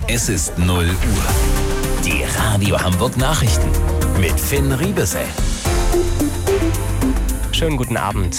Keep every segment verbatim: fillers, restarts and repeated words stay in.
Es ist null Uhr. Die Radio Hamburg Nachrichten mit Finn Riebesell. Schönen guten Abend.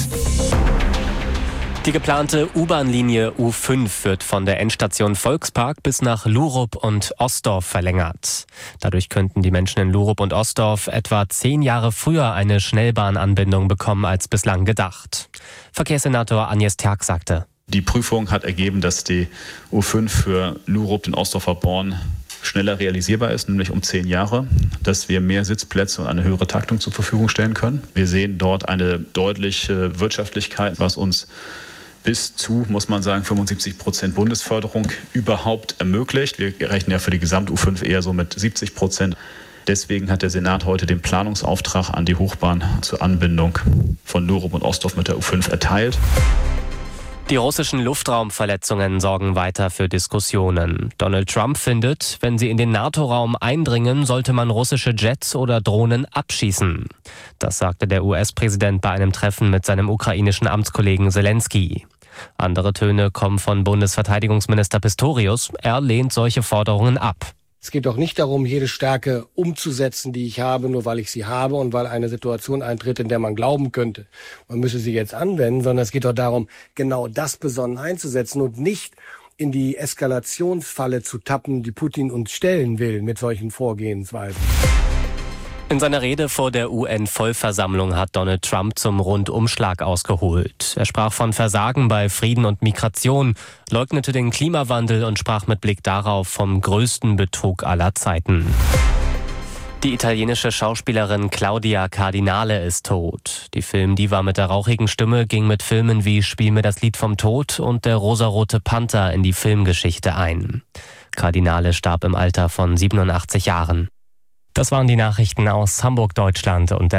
Die geplante U-Bahn-Linie U fünf wird von der Endstation Volkspark bis nach Lurup und Osdorf verlängert. Dadurch könnten die Menschen in Lurup und Osdorf etwa zehn Jahre früher eine Schnellbahnanbindung bekommen als bislang gedacht. Verkehrssenator Agnes Terk sagte: Die Prüfung hat ergeben, dass die U fünf für Lurup, den Osdorfer Born, schneller realisierbar ist, nämlich um zehn Jahre, dass wir mehr Sitzplätze und eine höhere Taktung zur Verfügung stellen können. Wir sehen dort eine deutliche Wirtschaftlichkeit, was uns bis zu, muss man sagen, fünfundsiebzig Prozent Bundesförderung überhaupt ermöglicht. Wir rechnen ja für die Gesamt-U fünf eher so mit siebzig Prozent. Deswegen hat der Senat heute den Planungsauftrag an die Hochbahn zur Anbindung von Lurup und Osdorf mit der U fünf erteilt. Die russischen Luftraumverletzungen sorgen weiter für Diskussionen. Donald Trump findet, wenn sie in den NATO-Raum eindringen, sollte man russische Jets oder Drohnen abschießen. Das sagte der U S-Präsident bei einem Treffen mit seinem ukrainischen Amtskollegen Zelensky. Andere Töne kommen von Bundesverteidigungsminister Pistorius. Er lehnt solche Forderungen ab. Es geht doch nicht darum, jede Stärke umzusetzen, die ich habe, nur weil ich sie habe und weil eine Situation eintritt, in der man glauben könnte, man müsse sie jetzt anwenden, sondern es geht doch darum, genau das besonnen einzusetzen und nicht in die Eskalationsfalle zu tappen, die Putin uns stellen will mit solchen Vorgehensweisen. In seiner Rede vor der U N-Vollversammlung hat Donald Trump zum Rundumschlag ausgeholt. Er sprach von Versagen bei Frieden und Migration, leugnete den Klimawandel und sprach mit Blick darauf vom größten Betrug aller Zeiten. Die italienische Schauspielerin Claudia Cardinale ist tot. Die Filmdiva mit der rauchigen Stimme ging mit Filmen wie Spiel mir das Lied vom Tod und Der rosarote Panther in die Filmgeschichte ein. Cardinale starb im Alter von siebenundachtzig Jahren. Das waren die Nachrichten aus Hamburg, Deutschland und der